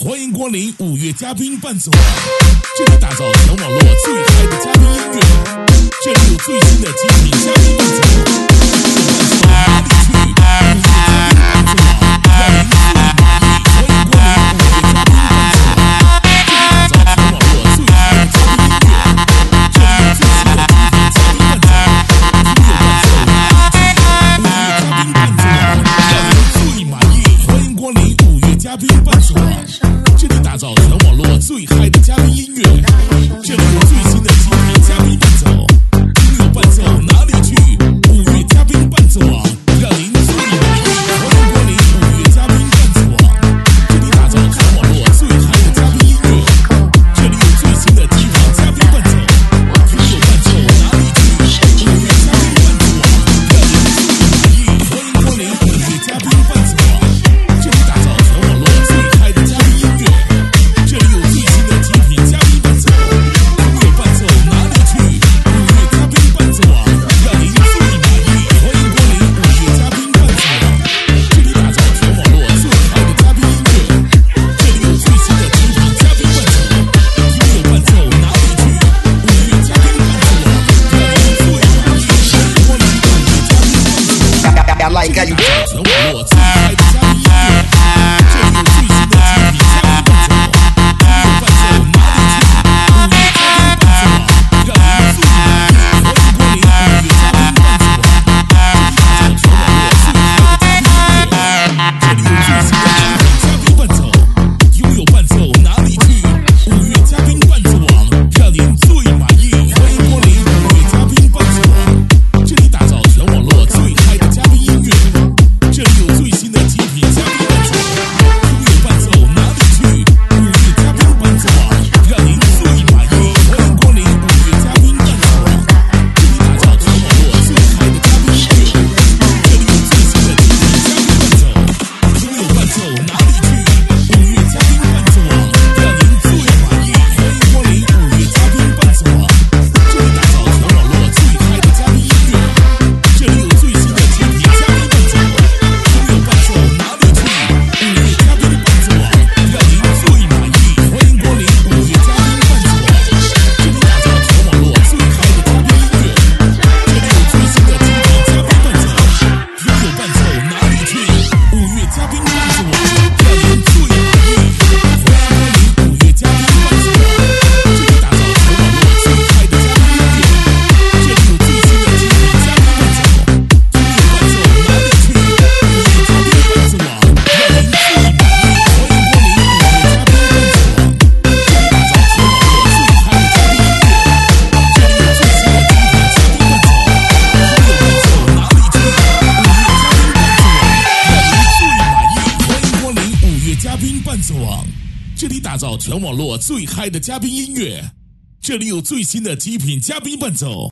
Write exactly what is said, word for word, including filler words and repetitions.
欢迎光临五月嘉宾伴奏网，这里打造全网络最嗨的嘉宾音乐，这里有最新的精品嘉宾伴奏，哪里去？五月嘉宾伴奏网，让您最满意。欢迎光临五月嘉宾伴奏网，这里打造全网络最嗨的嘉宾音乐，这里有最新的精品嘉宾伴奏，五月嘉宾伴奏，哪里去？五月嘉宾伴奏网，让您最满意。欢迎光临五月嘉宾伴奏网，这里打造全网络最嗨的嘉宾音乐，这里有最新的精品嘉宾伴奏，拥有伴奏哪里去？五月嘉宾伴奏网，让您最满意。欢迎光临五月嘉宾伴奏网，这里打造全网络最嗨的嘉宾音乐，这里有最新的精品嘉宾伴奏，拥有伴奏哪里去？五月嘉宾伴奏网，让您最满意。欢迎光临五月嘉宾伴奏网，这里打造全网络最嗨的嘉宾音乐，这里有最新的精品嘉宾伴奏，拥有伴奏哪里去？五月嘉宾伴奏网，让您最满意。欢迎光临五月嘉宾伴奏网，这里打造全网络最嗨的嘉宾音乐，这里有最新的精品嘉宾伴奏，拥有伴奏哪里去？五月嘉宾伴奏网，让您最满意。欢迎光临五月嘉宾伴奏网， I like how you 全网络最嗨的嘉宾音乐，这里有最新的精品嘉宾伴奏，拥有伴奏哪里去？五月嘉宾伴奏网，让您最满意。欢迎光临五月嘉宾伴奏网，这里打造全网络最嗨的嘉宾音乐，这里有最新的精品嘉宾伴奏，拥有伴奏哪里去？五月嘉宾伴奏网，让您最满意。欢迎光临五月嘉宾伴奏网，这里打造全网络最嗨的嘉宾音乐，这里有最新的精品嘉宾伴奏，拥有伴奏哪里去？五月嘉宾伴奏网，让您最满意。欢迎光临五月嘉宾伴奏网，这里打造全网络最嗨的嘉宾音乐，这里有最新的精品嘉宾伴奏，拥有伴奏哪里去？五月嘉宾伴奏网，让您最满意。欢迎光临五月嘉宾伴奏网，这里打造全网络最嗨的嘉宾音乐，这里有最新的精品嘉宾伴奏，拥有伴奏哪里去？五月嘉宾伴奏网，让您最满意。欢迎光临五月嘉宾伴奏网，这里打造全网络最嗨的嘉宾音乐，这里有最新的精品嘉宾伴奏，拥有伴奏哪里去？五月嘉宾伴奏网，让您最满意。欢迎光临五月嘉宾伴奏网，这里打造全网络最嗨的嘉宾音乐，这里有最新的精品嘉宾伴奏，拥有伴奏哪里去？五月嘉宾伴奏网，让您最满意。欢迎光临五月嘉宾伴奏网，这里打造全网络最嗨的嘉宾音乐，这里有最新的精品嘉宾伴奏，拥有伴奏哪里去？五月嘉宾伴奏网，让您最满意。欢迎光临五月嘉宾伴奏网，这里打造全网络最嗨的嘉宾音乐，这里有最新的精品嘉宾伴奏。